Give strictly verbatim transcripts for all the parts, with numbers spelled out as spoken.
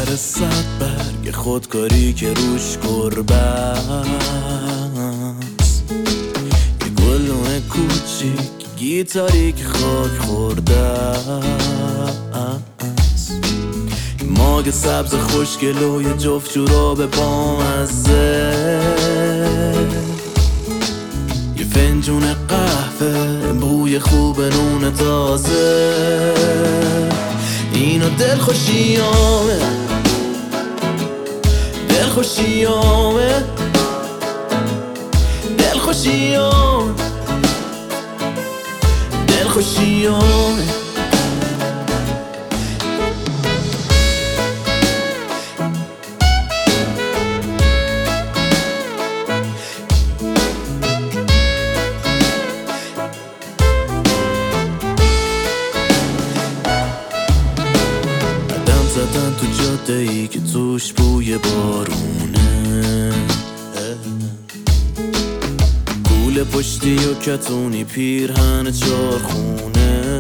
سر صد برگ خودکاری که روش گربه است، یه گلونه کوچیک گیتاری که خاک خورده است، یه ماگ سبز خوشگل و یه جفت جوراب بامزه، یه فنجون قهوه بوی خوب نون تازه. اینو دلخوشیامه، دلخوشیامه، دلخوشیامه، دلخوشیامه. زدن تو جاده ای که توش بوی بارونه، کوله پشتی و کتونی پیرهن چارخونه،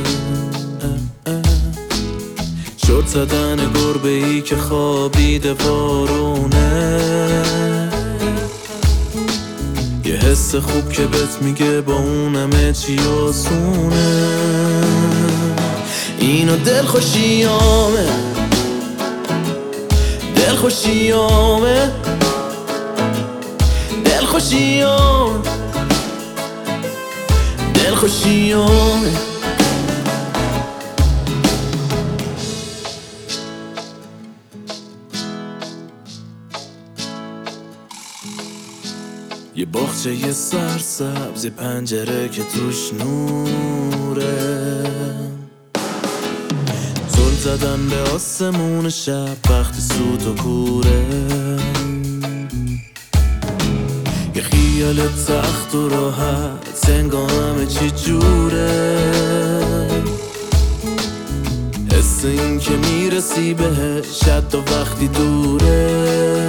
شورت زدن گربه ای که خوابیده بارونه، یه حس خوب که بهت میگه با اونمه چی آسونه. اینو دلخوشیامه، دلخوشیامه، دلخوشیامه، دلخوشیامه. یه باغچه یه سرسبز، یه پنجره که توش نوره، زدن به آسمون شب وقتی سوت و کوره، یه خیال تخت و راحت انگار همه چی جوره، حس این که میرسی بهش حتی وقتی دوره.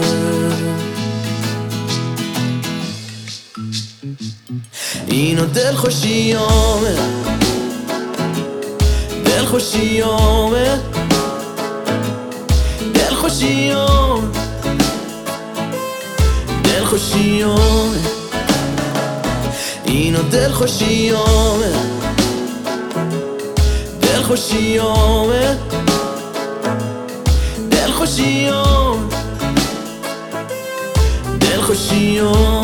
اینو دلخوشیامه، دلخوشیامه، دلخوشیامه، دلخوشیامه. اینو دلخوشیامه، دلخوشیامه، دلخوشیامه، دلخوشیامه.